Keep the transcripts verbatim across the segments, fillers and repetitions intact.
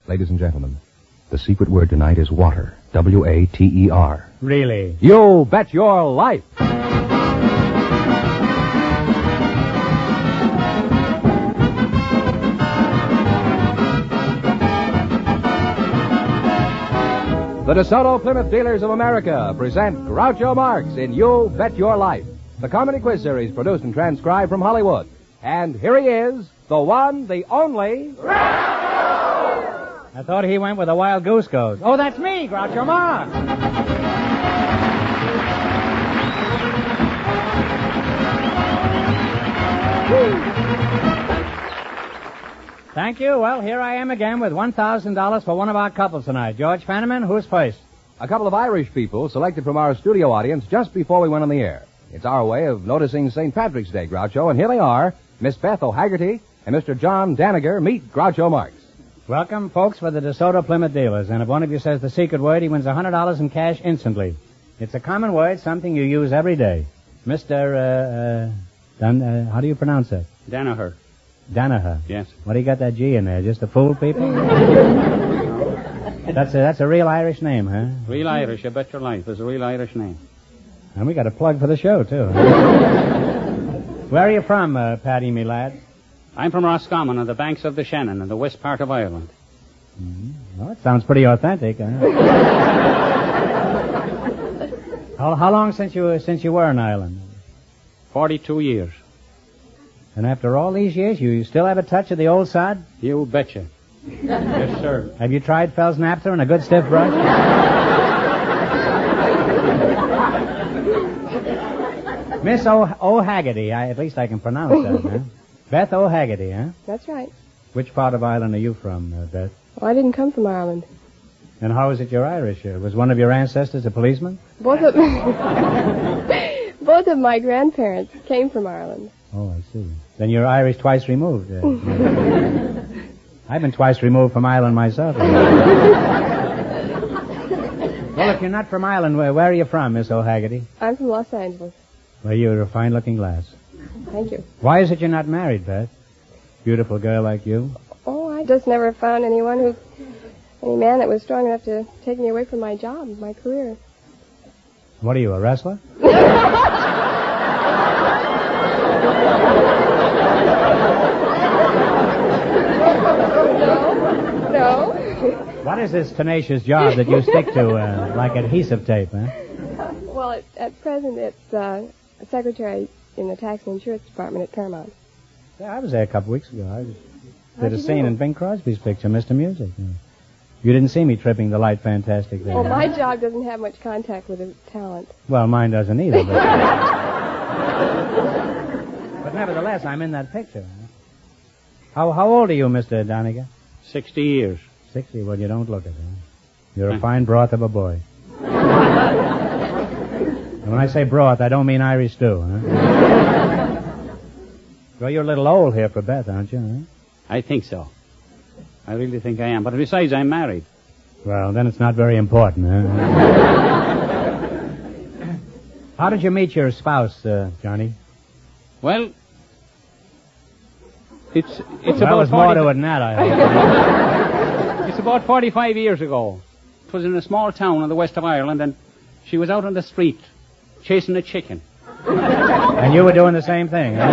Ladies and gentlemen, the secret word tonight is water. W A T E R. Really? You bet your life! The DeSoto Plymouth Dealers of America present Groucho Marx in You Bet Your Life, the comedy quiz series produced and transcribed from Hollywood. And here he is, the one, the only... I thought he went with a wild goose goes. Oh, that's me, Groucho Marx. Thank you. Well, here I am again with one thousand dollars for one of our couples tonight. George Fenneman, who's first? A couple of Irish people selected from our studio audience just before we went on the air. It's our way of noticing Saint Patrick's Day, Groucho, and here they are, Miss Beth O'Haggerty and Mister John Daniger. Meet Groucho Marx. Welcome, folks, for the DeSoto Plymouth Dealers. And if one of you says the secret word, he wins one hundred dollars in cash instantly. It's a common word, something you use every day. Mister Uh, uh, Dan, uh, how do you pronounce it? Danaher. Danaher. Yes. What do you got that G in there? Just to fool people? that's a that's a real Irish name, huh? Real Irish, I bet your life. It's a real Irish name. And we got a plug for the show, too. Where are you from, uh, Paddy, me lad? I'm from Roscommon on the banks of the Shannon in the west part of Ireland. Mm-hmm. Well, it sounds pretty authentic, huh? how, how long since you since you were in Ireland? Forty-two years. And after all these years, you still have a touch of the old sod? You betcha. Yes, sir. Have you tried Fell's Naphtha and a good stiff brush? Miss O- O'Haggerty, I, at least I can pronounce that, huh? Beth O'Haggerty, huh? That's right. Which part of Ireland are you from, uh, Beth? Well, I didn't come from Ireland. And how is it you're Irish? Uh, was one of your ancestors a policeman? Both of both of my grandparents came from Ireland. Oh, I see. Then you're Irish twice removed. Uh, I've been twice removed from Ireland myself. Well, if you're not from Ireland, where, where are you from, Miss O'Haggerty? I'm from Los Angeles. Well, you're a fine-looking lass. Thank you. Why is it you're not married, Beth? Beautiful girl like you. Oh, I just never found anyone who, any man that was strong enough to take me away from my job, my career. What are you, a wrestler? No, no. What is this tenacious job that you stick to uh, like adhesive tape, huh? Well, it, at present, it's uh, a secretary in the tax and insurance department at Paramount. Yeah, I was there a couple weeks ago. I was, How'd did a you scene do? in Bing Crosby's picture, Mister Music. Yeah. You didn't see me tripping the light fantastic there. Well, my job doesn't have much contact with the talent. Well, mine doesn't either. But, but nevertheless, I'm in that picture. Huh? How how old are you, Mister Doniger? Sixty years. Sixty. Well, you don't look it. Huh? You're a fine broth of a boy. And when I say broth, I don't mean Irish stew. Huh? Well, you're a little old here for Beth, aren't you? Huh? I think so. I really think I am. But besides, I'm married. Well, then it's not very important. Huh? How did you meet your spouse, uh, Johnny? Well, it's it's well, about there's more forty to it than that, I hope. It's about forty-five years ago. It was in a small town in the west of Ireland, and she was out on the street chasing a chicken. And you were doing the same thing, huh?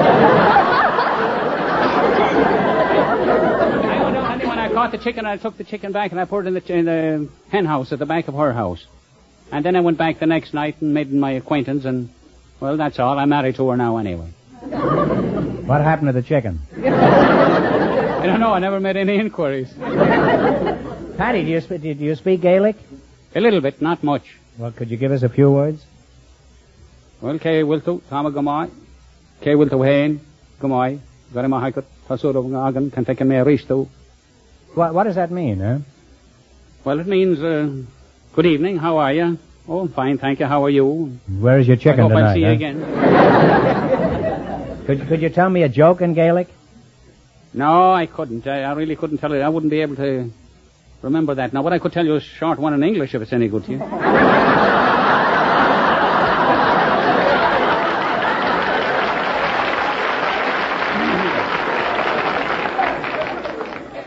I went out, and when I caught the chicken, I took the chicken back and I put it in the, in the hen house at the back of her house. And then I went back the next night and made my acquaintance, and, well, that's all. I'm married to her now anyway. What happened to the chicken? I don't know. I never made any inquiries. Patty, do you, sp- do you speak Gaelic? A little bit, not much. Well, could you give us a few words? Well, K. Wiltu, Tama Gamai, K. Wiltu Hain, Gamai, Garima Haikut, Tasur of Agan, can take me a risto. What, what does that mean, huh? Well, it means, uh, good evening, how are you? Oh, I'm fine, thank you, how are you? Where is your chicken I hope tonight? I'll see you huh? again. Could, could you tell me a joke in Gaelic? No, I couldn't. I, I really couldn't tell it. I wouldn't be able to remember that. Now, what I could tell you is a short one in English, if it's any good to you.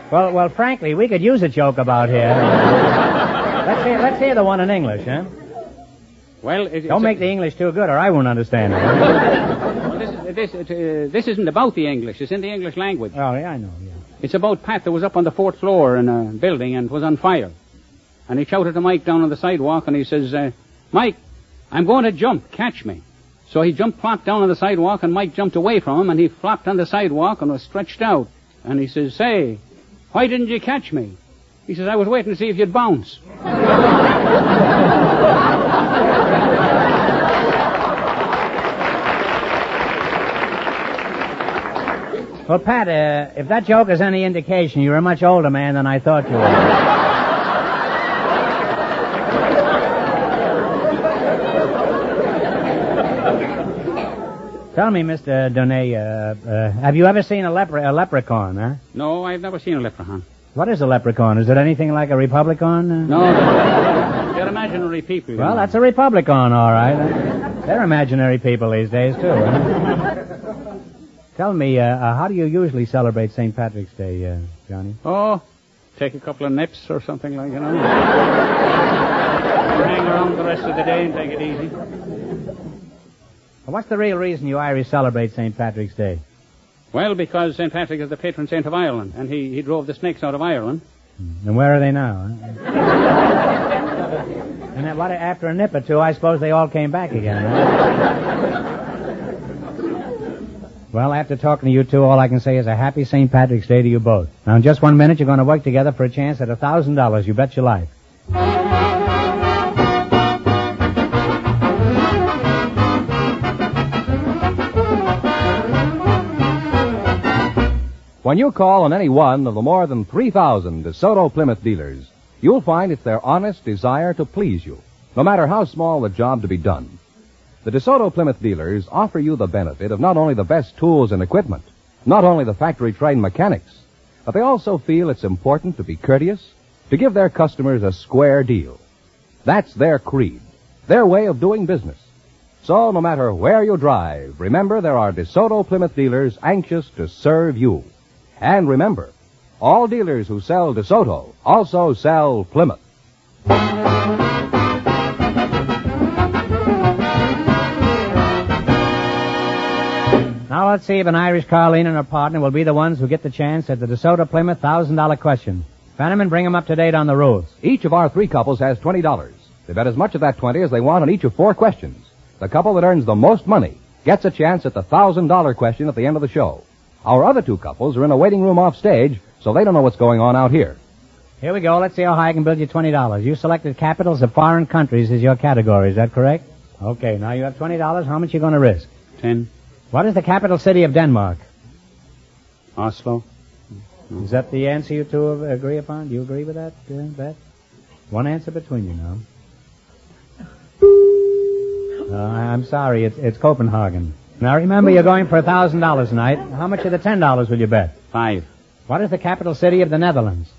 Well, well, frankly, we could use a joke about here. let's hear, let's hear the one in English, huh? Well, it, Don't make a, the English too good, or I won't understand it. well, this, is- this, it, uh, this isn't about the English. It's in the English language. Oh, yeah, I know. Yeah. It's about Pat that was up on the fourth floor in a building and was on fire. And he shouted to Mike down on the sidewalk, and he says, uh, Mike, I'm going to jump. Catch me. So he jumped, plopped down on the sidewalk, and Mike jumped away from him, and he flopped on the sidewalk and was stretched out. And he says, say, why didn't you catch me? He says, I was waiting to see if you'd bounce. Well, Pat, uh, if that joke is any indication, you're a much older man than I thought you were. Tell me, Mister Donay, uh, uh, have you ever seen a, lepre- a leprechaun, huh? No, I've never seen a leprechaun. What is a leprechaun? Is it anything like a republican? Uh, No, they're, they're imaginary people. you Well, know. that's a republican, all right. They're imaginary people these days, too. Huh? Tell me, uh, uh, how do you usually celebrate Saint Patrick's Day, uh, Johnny? Oh, take a couple of nips or something like, you know. Hang around the rest of the day and take it easy. What's the real reason you Irish celebrate Saint Patrick's Day? Well, because Saint Patrick is the patron saint of Ireland, and he, he drove the snakes out of Ireland. And where are they now? Huh? And then what, after a nip or two, I suppose they all came back again. Huh? Well, after talking to you two, all I can say is a happy Saint Patrick's Day to you both. Now, in just one minute, you're going to work together for a chance at a thousand dollars. You bet your life. When you call on any one of the more than three thousand DeSoto Plymouth dealers, you'll find it's their honest desire to please you, no matter how small the job to be done. The DeSoto Plymouth dealers offer you the benefit of not only the best tools and equipment, not only the factory-trained mechanics, but they also feel it's important to be courteous, to give their customers a square deal. That's their creed, their way of doing business. So no matter where you drive, remember there are DeSoto Plymouth dealers anxious to serve you. And remember, all dealers who sell DeSoto also sell Plymouth. Now let's see if an Irish Carlene and her partner will be the ones who get the chance at the DeSoto Plymouth one thousand dollars question. Fenneman, bring them up to date on the rules. Each of our three couples has twenty dollars. They bet as much of that twenty as they want on each of four questions. The couple that earns the most money gets a chance at the one thousand dollars question at the end of the show. Our other two couples are in a waiting room off stage, so they don't know what's going on out here. Here we go. Let's see how high I can build you twenty dollars. You selected capitals of foreign countries as your category. Is that correct? Okay, now you have twenty dollars. How much are you going to risk? Ten. What is the capital city of Denmark? Oslo. Is that the answer you two agree upon? Do you agree with that, uh, Beth? One answer between you now. Uh, I'm sorry, it's, it's Copenhagen. Now remember, you're going for a thousand dollars tonight. How much of the ten dollars will you bet? Five. What is the capital city of the Netherlands?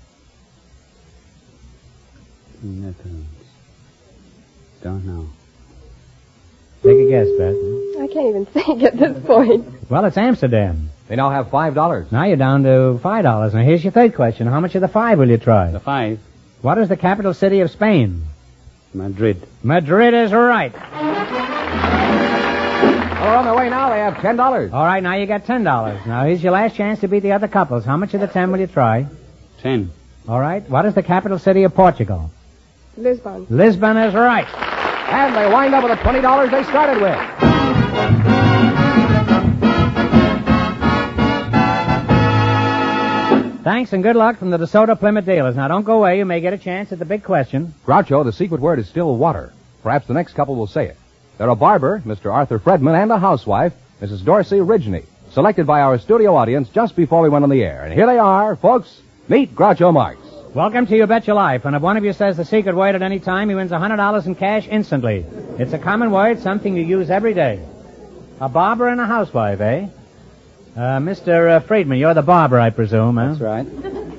Netherlands. Don't know. Take a guess, Beth. I can't even think at this point. Well, it's Amsterdam. They now have five dollars. Now you're down to five dollars. Now here's your third question. How much of the five will you try? The five. What is the capital city of Spain? Madrid. Madrid is right. Well, on their way now, they have ten dollars. All right, now you got ten dollars. Now here's your last chance to beat the other couples. How much of the ten will you try? Ten. All right. What is the capital city of Portugal? Lisbon. Lisbon is right. And they wind up with the twenty dollars they started with. Thanks and good luck from the DeSoto Plymouth dealers. Now don't go away. You may get a chance at the big question. Groucho, the secret word is still water. Perhaps the next couple will say it. They're a barber, Mister Arthur Fredman, and a housewife, Missus Dorsey Ridgeny, selected by our studio audience just before we went on the air. And here they are, folks. Meet Groucho Marx. Welcome to You Bet Your Life. And if one of you says the secret word at any time, he wins one hundred dollars in cash instantly. It's a common word, something you use every day. A barber and a housewife, eh? Uh, Mister Uh, Friedman, you're the barber, I presume, huh? That's right.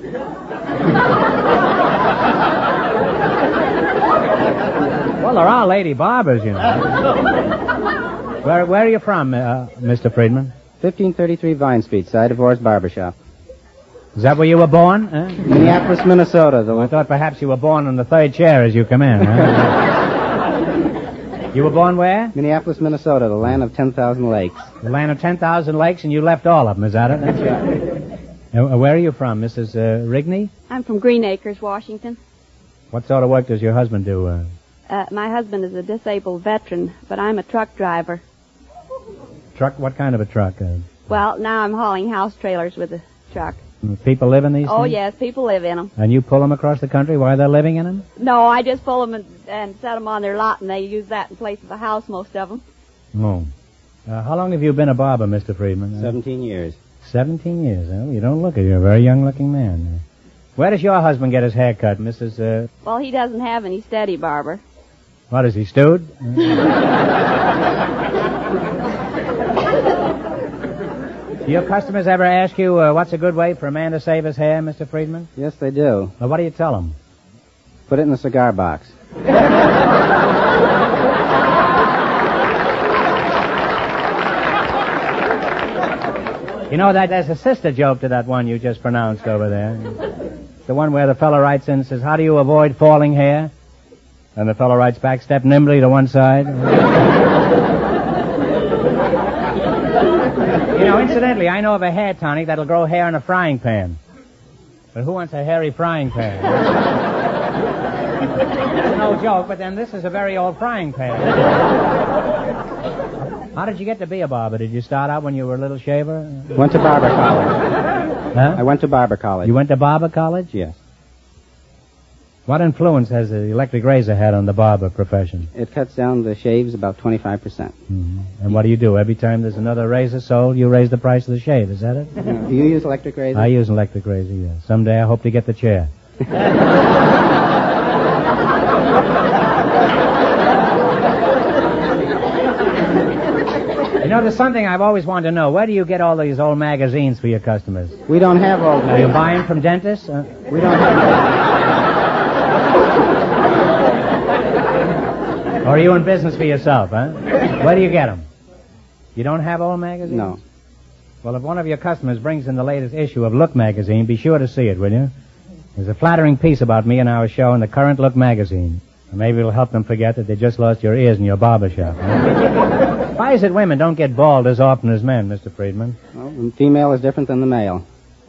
Well, there are lady barbers, you know. where, where are you from, uh, Mister Friedman? fifteen thirty-three Vine Street, side of Orr's Barber Shop. Is that where you were born? Huh? Minneapolis, Minnesota. The I thought perhaps you were born on the third chair as you come in. Huh? You were born where? Minneapolis, Minnesota, the land of ten thousand lakes. The land of ten thousand lakes, and you left all of them, is that it? That's right. Uh, where are you from, Missus Uh, Rigney? I'm from Green Acres, Washington. What sort of work does your husband do? Uh... Uh, my husband is a disabled veteran, but I'm a truck driver. Truck? What kind of a truck? Uh... Well, now I'm hauling house trailers with a truck. People live in these Oh, things? yes, people live in them. And you pull them across the country while they're living in them? No, I just pull them and, and set them on their lot, and they use that in place of a house, most of them. Oh. Uh, how long have you been a barber, Mister Friedman? Seventeen years. Seventeen years, huh? You don't look it. You're a very young-looking man. Where does your husband get his hair cut, Missus Uh... Well, he doesn't have any steady barber. What, is he stewed? Do your customers ever ask you uh, what's a good way for a man to save his hair, Mister Friedman? Yes, they do. Well, what do you tell them? Put it in the cigar box. You know, that there's a sister joke to that one you just pronounced over there. The one where the fellow writes in and says, how do you avoid falling hair? And the fellow writes back, step nimbly to one side. You know, incidentally, I know of a hair tonic that'll grow hair in a frying pan. But who wants a hairy frying pan? It's no joke, but then this is a very old frying pan. How did you get to be a barber? Did you start out when you were a little shaver? Went to barber college. Huh? I went to barber college. You went to barber college? Yes. What influence has the electric razor had on the barber profession? It cuts down the shaves about twenty-five percent. Mm-hmm. And what do you do? Every time there's another razor sold, you raise the price of the shave. Is that it? Uh, do you use electric razor? I use an electric razor, yes. Someday I hope to get the chair. You know, there's something I've always wanted to know. Where do you get all these old magazines for your customers? We don't have old Are you magazines. buying from dentists? Uh, We don't have... or are you in business for yourself, huh? Where do you get them? You don't have old magazines? No. Well, if one of your customers brings in the latest issue of Look magazine, be sure to see it, will you? There's a flattering piece about me and our show in the current Look magazine. Maybe it'll help them forget that they just lost your ears in your barber shop. Huh? Why is it women don't get bald as often as men, Mister Friedman? Well, the female is different than the male.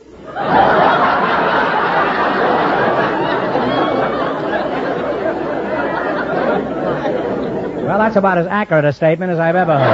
Well, that's about as accurate a statement as I've ever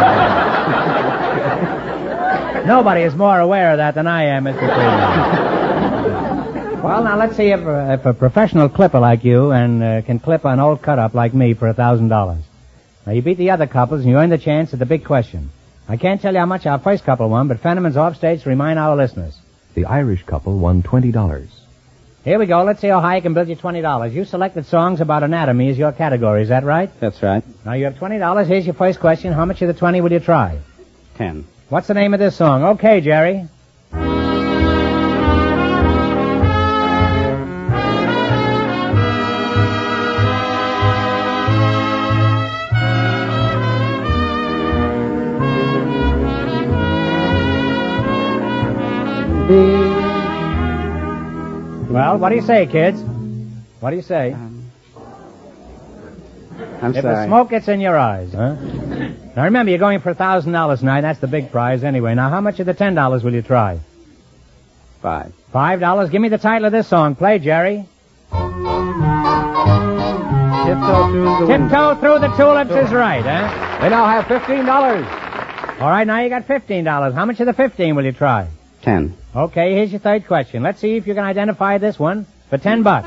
heard. Nobody is more aware of that than I am, Mister Friedman. Well, now let's see if, uh, if a professional clipper like you and uh, can clip an old cut-up like me for a thousand dollars. Now, you beat the other couples and you earn the chance at the big question. I can't tell you how much our first couple won, but Fenneman's offstage to remind our listeners. The Irish couple won twenty dollars. Here we go. Let's see how high I can build you twenty dollars. You selected songs about anatomy as your category. Is that right? That's right. Now, you have twenty dollars. Here's your first question. How much of the twenty will you try? Ten. What's the name of this song? Okay, Jerry. Well, what do you say, kids? What do you say? Um, I'm if sorry. the smoke gets in your eyes, huh? Now remember, you're going for a thousand dollars tonight. That's the big prize anyway. Now, how much of the ten dollars will you try? Five. Five dollars. Give me the title of this song. Play, Jerry. Tiptoe through the window. Tiptoe Through the Tulips is right, huh? They now have fifteen dollars. All right, now you got fifteen dollars. How much of the fifteen will you try? Ten. Okay, here's your third question. Let's see if you can identify this one for ten bucks.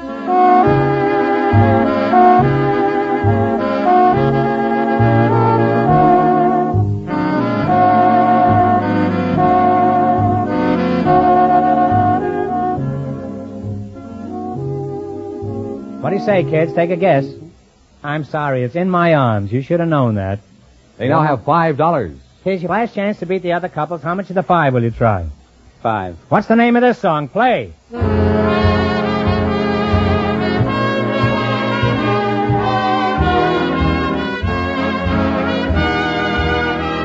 What do you say, kids? Take a guess. I'm sorry, it's In My Arms. You should have known that. They now have five dollars. Here's your last chance to beat the other couples. How much of the five will you try? Five. What's the name of this song? Play.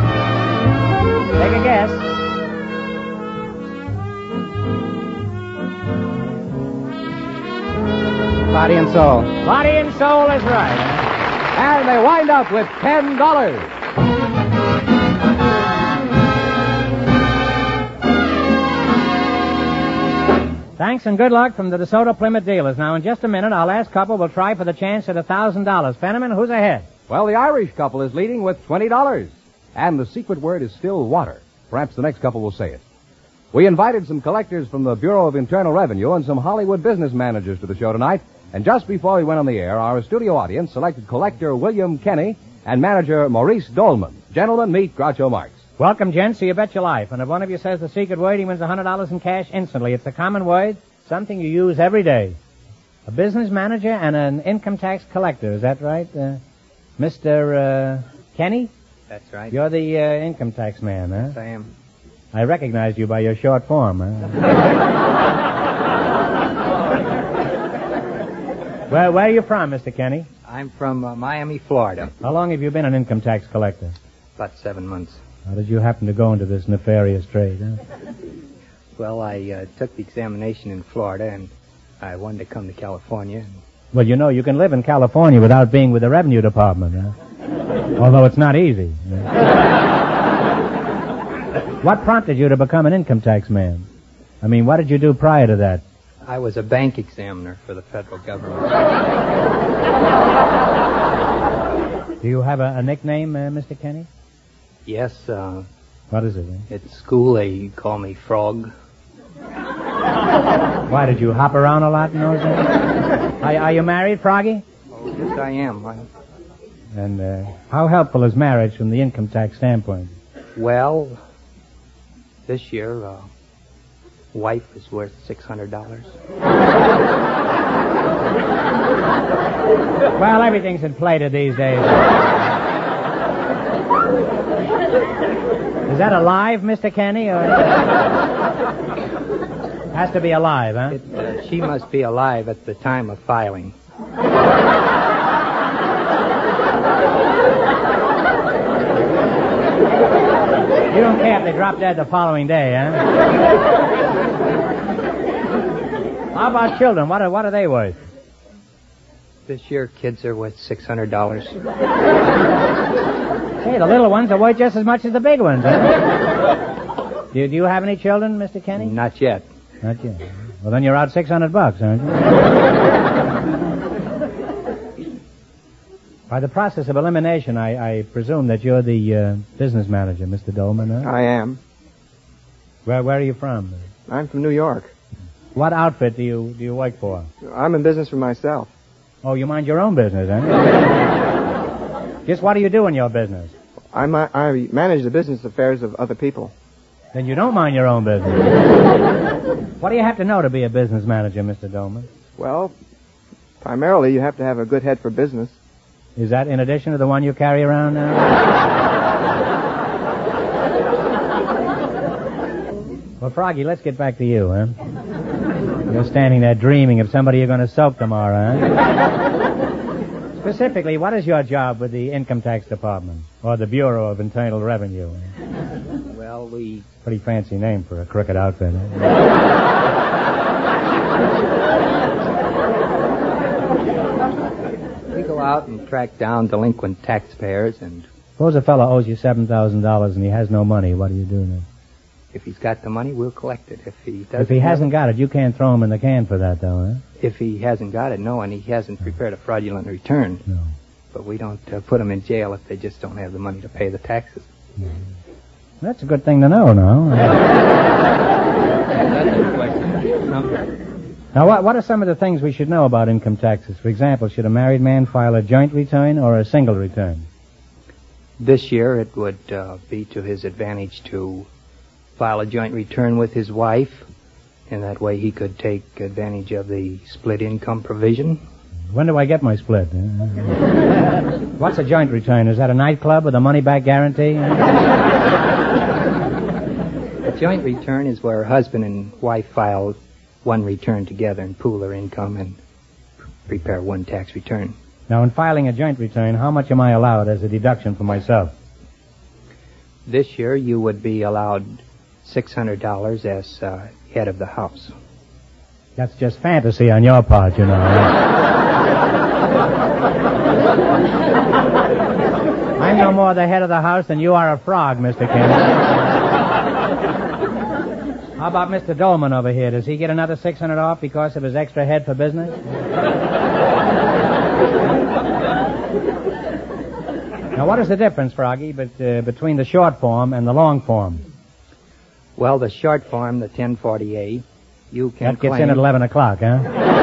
Take a guess. Body and soul. Body and soul is right. And they wind up with ten dollars. Thanks and good luck from the DeSoto Plymouth dealers. Now, in just a minute, our last couple will try for the chance at one thousand dollars. Fenneman, who's ahead? Well, the Irish couple is leading with twenty dollars. And the secret word is still water. Perhaps the next couple will say it. We invited some collectors from the Bureau of Internal Revenue and some Hollywood business managers to the show tonight. And just before we went on the air, our studio audience selected collector William Kenny and manager Maurice Dolman. Gentlemen, meet Groucho Marx. Welcome, gents, to You Bet Your Life. And if one of you says the secret word, he wins one hundred dollars in cash instantly. It's a common word, something you use every day. A business manager and an income tax collector. Is that right? Uh, Mister Uh, Kenny? That's right. You're the uh, income tax man, huh? Yes, I am. I recognized you by your short form, huh? Well, where are you from, Mister Kenny? I'm from uh, Miami, Florida. How long have you been an income tax collector? About seven months. How did you happen to go into this nefarious trade, huh? Well, I uh, took the examination in Florida, and I wanted to come to California. Well, you know, you can live in California without being with the Revenue Department, huh? Although it's not easy. What prompted you to become an income tax man? I mean, what did you do prior to that? I was a bank examiner for the federal government. Do you have a, a nickname, uh, Mister Kenny? Yes, uh... What is it? Eh? At school, they call me Frog. Why, did you hop around a lot in those days? Are, are you married, Froggy? Oh, yes, I am. I... And uh, how helpful is marriage from the income tax standpoint? Well, this year, uh, wife is worth six hundred dollars. Well, everything's inflated these days. Is that alive, Mister Kenny, or... Has to be alive, huh? It, uh, she must be alive at the time of filing. You don't care if they drop dead the following day, huh? How about children? What are, what are they worth? This year, kids are worth six hundred dollars. Hey, the little ones are worth just as much as the big ones, huh? do, you, do you have any children, Mister Kenny? Not yet. Not yet. Well, then you're out six hundred bucks, aren't you? By the process of elimination, I, I presume that you're the uh, business manager, Mister Dolman, huh? I am. Where Where are you from? I'm from New York. What outfit do you do you work for? I'm in business for myself. Oh, you mind your own business, huh? Just what do you do in your business? I, ma- I manage the business affairs of other people. Then you don't mind your own business. What do you have to know to be a business manager, Mister Dolman? Well, primarily you have to have a good head for business. Is that in addition to the one you carry around now? Well, Froggy, let's get back to you, huh? You're standing there dreaming of somebody you're going to soak tomorrow, huh? Specifically, what is your job with the Income Tax Department or the Bureau of Internal Revenue? Well, we... Pretty fancy name for a crooked outfit, huh? We go out and track down delinquent taxpayers, and... Suppose a fellow owes you seven thousand dollars and he has no money. What do you do then? If he's got the money, we'll collect it. If he doesn't... If he hasn't got it, you can't throw him in the can for that, though, huh? If he hasn't got it, no, and he hasn't prepared a fraudulent return. No. But we don't uh, put him in jail if they just don't have the money to pay the taxes. No. That's a good thing to know, no? That's a question. No. Now, what, what are some of the things we should know about income taxes? For example, should a married man file a joint return or a single return? This year, it would uh, be to his advantage to file a joint return with his wife, and that way he could take advantage of the split income provision. When do I get my split? What's a joint return? Is that a nightclub with a money-back guarantee? A joint return is where husband and wife file one return together and pool their income and prepare one tax return. Now, in filing a joint return, how much am I allowed as a deduction for myself? This year, you would be allowed six hundred dollars as uh, head of the house. That's just fantasy on your part, you know. I'm no more the head of the house than you are a frog, Mister Kennedy. How about Mister Dolman over here? Does he get another six hundred off because of his extra head for business? Now, what is the difference, Froggy, but, uh, between the short form and the long form? Well, the short form, the ten forty A, you can That gets claim... in at eleven o'clock, huh?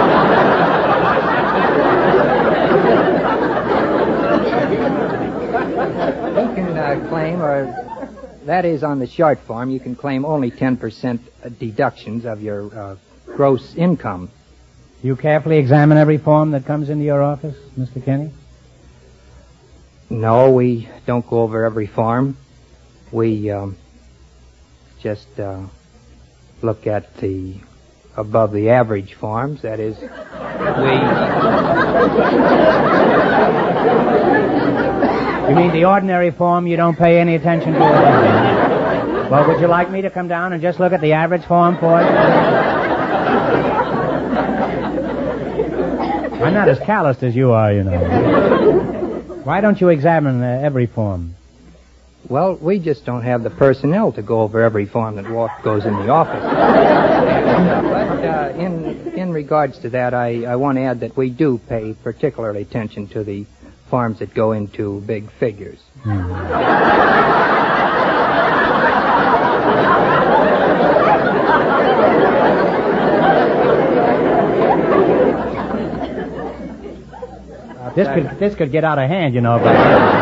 You can uh, claim, or that is on the short form, you can claim only ten percent deductions of your uh, gross income. You carefully examine every form that comes into your office, Mister Kenny? No, we don't go over every form. We um, just uh, look at the above the average forms. That is, we... You mean the ordinary form you don't pay any attention to? Well, would you like me to come down and just look at the average form for you? I'm not as calloused as you are, you know. Why don't you examine uh, every form? Well, we just don't have the personnel to go over every form that walk, goes in the office. But uh, in in regards to that, I, I want to add that we do pay particular attention to the forms that go into big figures. Hmm. This could this could get out of hand, you know. But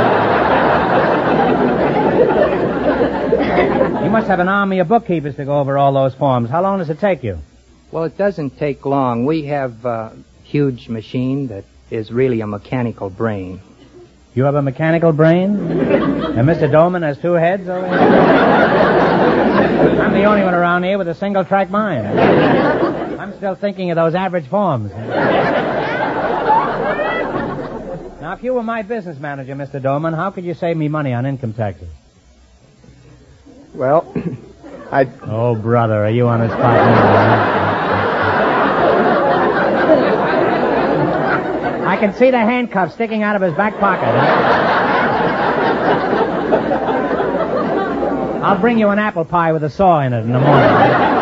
you must have an army of bookkeepers to go over all those forms. How long does it take you? Well, it doesn't take long. We have a huge machine that is really a mechanical brain. You have a mechanical brain? And Mister Dolman has two heads over here? I'm the only one around here with a single-track mind. I'm still thinking of those average forms. Now, if you were my business manager, Mister Dolman, how could you save me money on income taxes? Well, I... Oh, brother, are you on the spot now? I can see the handcuffs sticking out of his back pocket. I'll bring you an apple pie with a saw in it in the morning.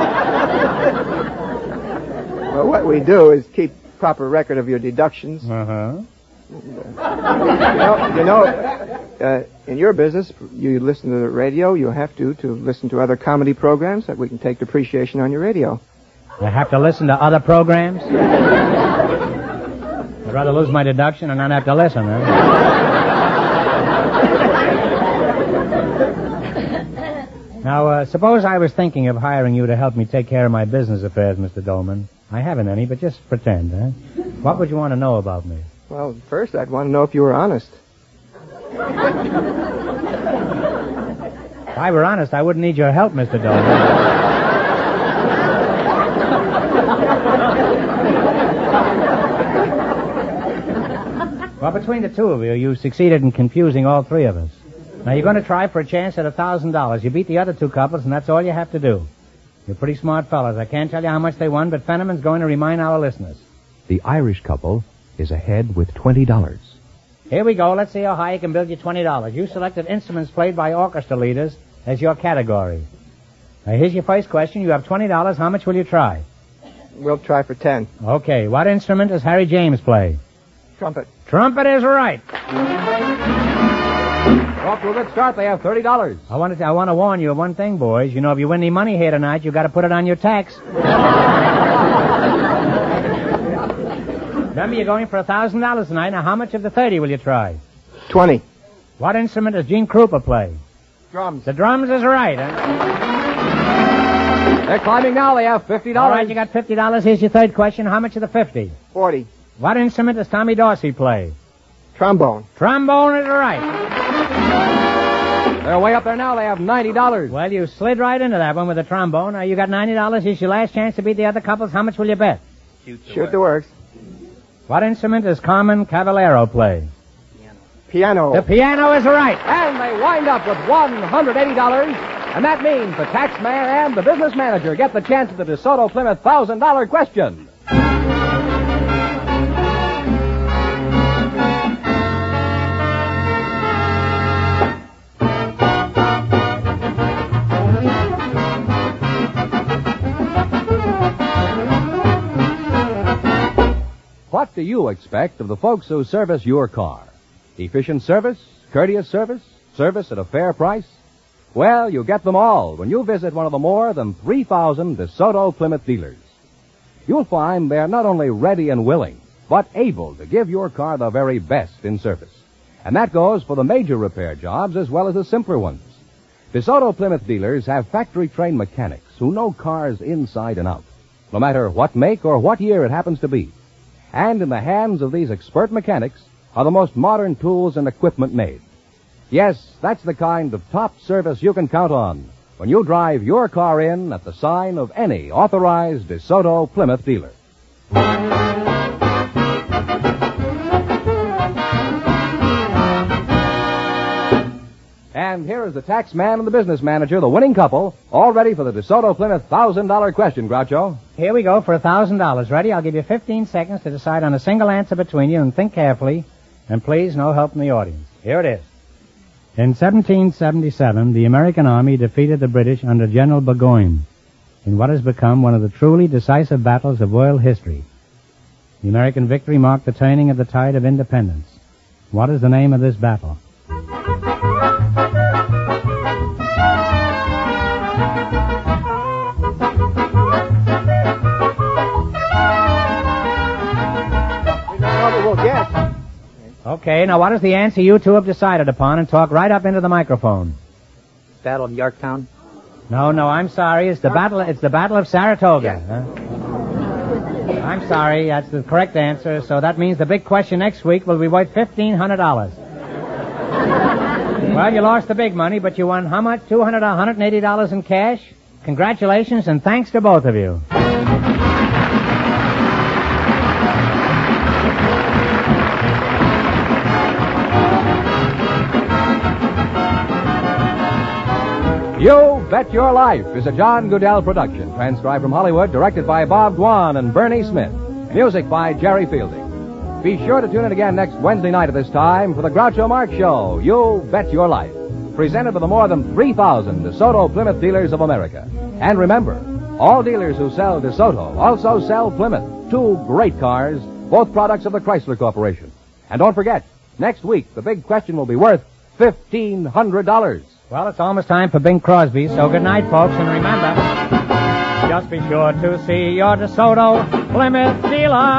Well, what we do is keep proper record of your deductions. Uh-huh. You know, you know uh, in your business, you listen to the radio. You have to to listen to other comedy programs that we can take depreciation on your radio. I have to listen to other programs? I'd rather lose my deduction and not have to listen, huh? Now, uh, suppose I was thinking of hiring you to help me take care of my business affairs, Mister Dolman. I haven't any, but just pretend, huh? What would you want to know about me? Well, first, I'd want to know if you were honest. If I were honest, I wouldn't need your help, Mister Dolman. Well, between the two of you, you succeeded in confusing all three of us. Now, you're going to try for a chance at a thousand dollars. You beat the other two couples, and that's all you have to do. You're pretty smart fellas. I can't tell you how much they won, but Fenneman's going to remind our listeners. The Irish couple is ahead with twenty dollars. Here we go. Let's see how high you can build your twenty dollars. You selected instruments played by orchestra leaders as your category. Now, here's your first question. You have twenty dollars. How much will you try? We'll try for ten. Okay. What instrument does Harry James play? Trumpet. Trumpet is right. Off to a good start. They have thirty dollars. I want to I want to warn you of one thing, boys. You know, if you win any money here tonight, you've got to put it on your tax. Remember, you're going for a thousand dollars tonight. Now, how much of the thirty will you try? Twenty. What instrument does Gene Krupa play? Drums. The drums is right. Huh? They're climbing now. They have fifty dollars. All right, you got fifty dollars. Here's your third question. How much of the fifty? Forty. What instrument does Tommy Dorsey play? Trombone. Trombone is right. They're way up there now. They have ninety dollars. Well, you slid right into that one with the trombone. Now, you got ninety dollars. Here's your last chance to beat the other couples. How much will you bet? Shoot the, Shoot the works. What instrument does Carmen Cavallero play? Piano. The piano is right. And they wind up with one hundred eighty dollars And that means the tax man and the business manager get the chance at the DeSoto Plymouth one thousand dollars question. What do you expect of the folks who service your car? Efficient service? Courteous service? Service at a fair price? Well, you get them all when you visit one of the more than three thousand DeSoto Plymouth dealers. You'll find they're not only ready and willing, but able to give your car the very best in service. And that goes for the major repair jobs as well as the simpler ones. DeSoto Plymouth dealers have factory-trained mechanics who know cars inside and out, no matter what make or what year it happens to be. And in the hands of these expert mechanics are the most modern tools and equipment made. Yes, that's the kind of top service you can count on when you drive your car in at the sign of any authorized DeSoto Plymouth dealer. And here is the tax man and the business manager, the winning couple, all ready for the DeSoto Plymouth one thousand dollars question, Groucho. Here we go for one thousand dollars. Ready? I'll give you fifteen seconds to decide on a single answer between you and think carefully. And please, no help from the audience. Here it is. In seventeen seventy-seven, the American Army defeated the British under General Burgoyne in what has become one of the truly decisive battles of world history. The American victory marked the turning of the tide of independence. What is the name of this battle? We'll guess. Okay, now what is the answer you two have decided upon, and talk right up into the microphone? Battle of Yorktown? No, no, I'm sorry. It's the battle. It's the Battle of Saratoga. Yeah. Huh? I'm sorry. That's the correct answer. So that means the big question next week will be worth fifteen hundred dollars. Well, you lost the big money, but you won how much? Two hundred, one hundred and eighty dollars in cash. Congratulations, and thanks to both of you. You Bet Your Life is a John Goodell production, transcribed from Hollywood, directed by Bob Dwan and Bernie Smith. Music by Jerry Fielding. Be sure to tune in again next Wednesday night at this time for the Groucho Marx Show, You Bet Your Life, presented by the more than three thousand DeSoto Plymouth dealers of America. And remember, all dealers who sell DeSoto also sell Plymouth, two great cars, both products of the Chrysler Corporation. And don't forget, next week the big question will be worth fifteen hundred dollars. Well, it's almost time for Bing Crosby, so good night, folks, and remember, just be sure to see your DeSoto Plymouth dealer.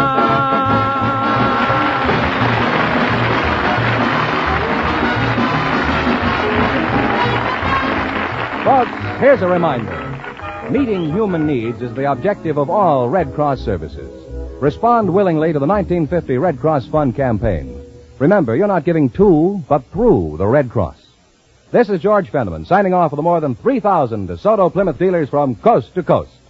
Folks, here's a reminder. Meeting human needs is the objective of all Red Cross services. Respond willingly to the nineteen fifty Red Cross Fund campaign. Remember, you're not giving to, but through the Red Cross. This is George Fenneman, signing off for the more than three thousand DeSoto Plymouth dealers from coast to coast.